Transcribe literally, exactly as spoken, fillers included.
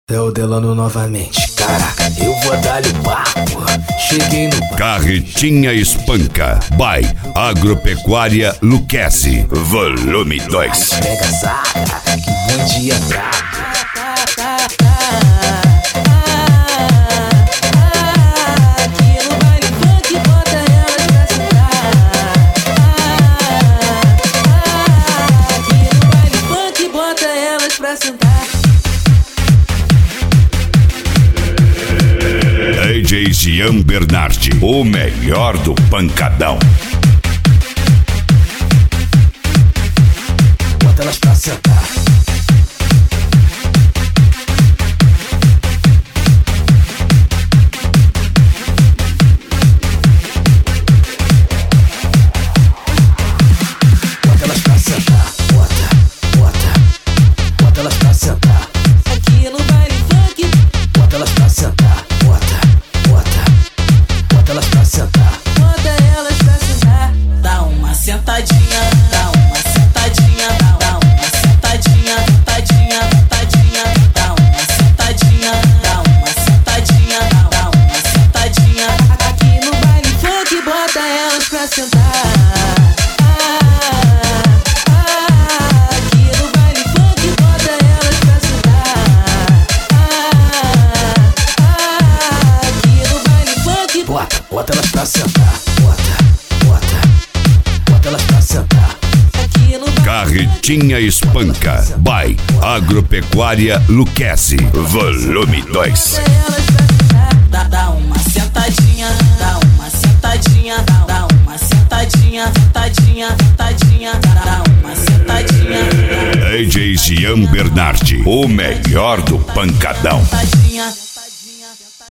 É o Delano novamente. Caraca, eu vou dar-lhe o papo. Cheguei no... Carretinha Espanca by Agropecuária Luquezzi, volume dois. Pega saca, que bom dia brabo. D J Jean Bernardi, o melhor do pancadão. Bota elas pra sentar. Bota elas pra sentar. Bota, bota. Bota elas pra sentar. Aqui no baile funk. Bota elas pra sentar. Bota, bota. Bota elas pra sentar. Bota elas pra sentar. Dá uma sentadinha, dá uma sentadinha, dá, dá uma sentadinha, sentadinha, sentadinha, dá uma sentadinha, dá uma sentadinha, dá, dá uma sentadinha. Aqui no baile funk, bota elas pra sentar. Bota, bota elas pra sentar. Bota, bota. Bota elas pra sentar. Carretinha Espanca by Agropecuária Luquezzi, volume dois. Dá, dá uma sentadinha, dá uma sentadinha, dá, dá uma sentadinha, sentadinha, sentadinha, dá uma sentadinha. D J Jean Bernardi, o melhor do pancadão. Sentadinha.